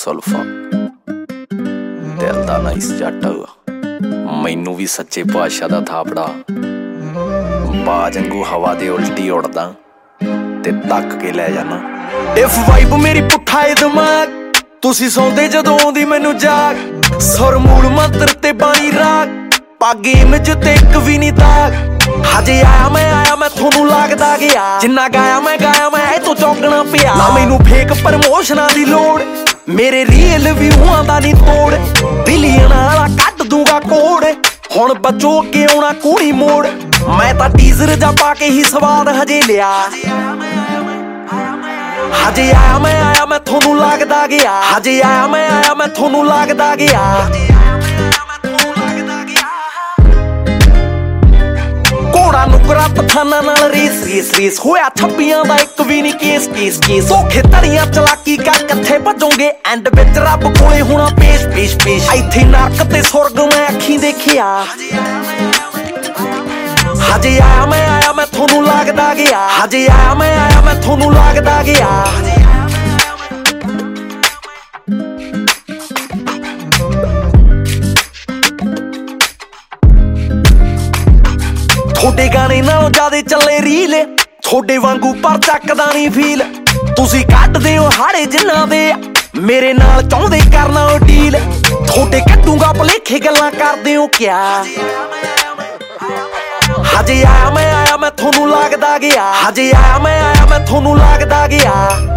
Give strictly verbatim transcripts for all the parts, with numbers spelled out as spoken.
ਸੁਲਫਾ ਦਿਲ ਦਾ ਨਾ ਇਸ ਜੱਟ ਮੈਨੂੰ ਵੀ ਸੱਚੇ ਪਾਤਸ਼ਾਹ ਦਾ ਥਾਪੜਾ ਬਾਜ ਵਾਂਗੂ ਹਵਾ ਦੇ ਉਲਟੀ ਉੜਦਾ ਤੇ ਤੱਕ ਕੇ ਲੈ ਜਾਣਾ। ਇਫ ਵਾਈਬ ਮੇਰੀ ਪੁੱਠਾ ਏ ਦਿਮਾਗ ਤੁਸੀਂ ਸੌਂਦੇ ਜਦੋਂ ਆਉਂਦੀ ਮੈਨੂੰ ਜਾਗ ਸੁਰ ਮੂਲ ਮੰਤਰ ਤੇ ਬਾਣੀ ਰਾਗ ਪਾਗੇ ਇਮਜ ਤੇ ਇੱਕ ਵੀ ਨੀ ਦਾਗ ਹਜੇ ਆਇਆ ਮੈਂ ਆਇਆ ਮੈਂ ਤੁਹਾਨੂੰ ਲੱਗਦਾ ਗਿਆ ਜਿੰਨਾ ਗਾਇਆ ਮੈਂ ਗਾਇਆ ਮੈਂ ਇਹ ਤੋਂ ਚੌਂਕਣਾ ਪਿਆ ਨਾ ਮੈਨੂੰ ਫੇਕ ਪ੍ਰਮੋਸ਼ਨਾਂ ਦੀ ਲੋੜ ਮੇਰੇ ਰੀਅਲ ਵਿਊਆਂ ਦਾ ਨੀ ਤੋੜ ਬਿਲੀਅਨ ਵਾਲਾ ਕੱਢ ਦੂੰਗਾ ਕੋਡ ਹੁਣ ਬਚੋ ਅੱਗੇ ਆਉਣਾ ਕੋਣੀ ਮੋੜ ਮੈਂ ਤਾਂ ਟੀਜ਼ਰ ਜਾ ਪਾ ਕੇ ਹੀ ਸਵਾਦ ਹਜੇ ਲਿਆ ਹਜੇ ਆਇਆ ਮੈਂ ਆਇਆ ਮੈਂ ਤੁਹਾਨੂੰ ਲੱਗਦਾ ਗਿਆ ਹਜੇ ਆਇਆ ਮੈਂ ਆਇਆ ਮੈਂ ਤੁਹਾਨੂੰ ਲੱਗਦਾ ਗਿਆ ਘੋੜਾ ਨੁਕਰਾ ਪਠਾਨਾਂ ਨਾਲ ਰੇਸ ਰੇਸ ਰੇਸ ਹੋਇਆ ਛੱਬੀਆਂ ਦਾ ਇੱਕ ਵੀ ਨੀ ਕੇਸ ਕੇਸ ਕੇਸ ਧੋਖੇ ਧੜੀਆਂ ਚਲਾਕੀ ਕਰ ਕਿੱਥੇ ਭਜੋਗੇ ਐਂਡ ਵਿੱਚ ਰੱਬ ਕੋਲੇ ਹੋਣਾ ਪੇਸ਼ ਪੇਸ਼ ਪੇਸ਼ ਇੱਥੇ ਨਰਕ ਤੇ ਸੁਰਗ ਮੈਂ ਅੱਖੀਂ ਦੇਖਿਆ ਹਜੇ ਆਇਆ ਮੈਂ ਆਇਆ ਮੈਂ ਤੁਹਾਨੂੰ ਲੱਗਦਾ ਗਿਆ ਹਜੇ ਆਇਆ ਮੈਂ ਆਇਆ ਮੈਂ ਤੁਹਾਨੂੰ ਲੱਗਦਾ ਗਿਆ ਥੋਡੇ ਗਾਣੇ ਨਾਲੋਂ ਜ਼ਿਆਦੇ ਚੱਲੇ ਰੀਲ ਥੋਡੇ ਵਾਂਗੂ ਪਰ ਚੱਕਦਾ ਨੀ ਫੀਲ ਤੁਸੀਂ ਕੱਢਦੇ ਹੋ ਹਾੜੇ ਜਿੰਨਾਂ ਦੇ ਮੇਰੇ ਨਾਲ ਚਾਹੁੰਦੇ ਕਰਨਾ ਉਹ ਡੀਲ ਥੋਡੇ ਕੱਢੂਗਾ ਭਲੇਖੇ ਗੱਲਾਂ ਕਰਦੇ ਹੋ ਕਿਆ ਹਜੇ ਆਇਆ ਮੈਂ ਆਇਆ ਮੈਂ ਤੁਹਾਨੂੰ ਲੱਗਦਾ ਗਿਆ ਹਜੇ ਆਇਆ ਮੈਂ ਆਇਆ ਮੈਂ ਤੁਹਾਨੂੰ ਲੱਗਦਾ ਗਿਆ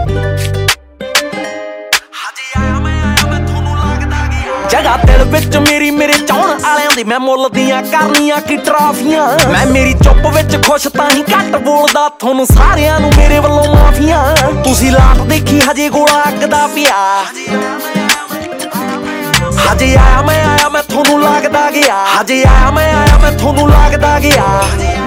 ਜਗ੍ਹਾ ਦਿਲ ਵਿੱਚ ਮੇਰੀ ਮੇਰੇ ਚਾਹਣ ਵਾਲਿਆਂ ਦੀ ਮੈਂ ਮੁੱਲ ਦੀਆਂ ਕਰਨੀਆਂ ਕੀ ਟਰਾਫੀਆਂ ਮੈਂ ਮੇਰੀ ਚੁੱਪ ਵਿੱਚ ਖੁਸ਼ ਤਾਂ ਹੀ ਘੱਟ ਬੋਲਦਾ ਤੁਹਾਨੂੰ ਸਾਰਿਆਂ ਨੂੰ ਮੇਰੇ ਵੱਲੋਂ ਮਾਫੀਆਂ ਤੁਸੀਂ ਲਾਟ ਦੇਖੀ ਹਜੇ ਗੋਲਾ ਅੱਗ ਦਾ ਪਿਆ ਹਜੇ ਆਇਆ ਮੈਂ ਆਇਆ ਮੈਂ ਤੁਹਾਨੂੰ ਲੱਗਦਾ ਗਿਆ ਹਜੇ ਆਇਆ ਮੈਂ ਆਇਆ ਮੈਂ ਤੁਹਾਨੂੰ ਲੱਗਦਾ ਗਿਆ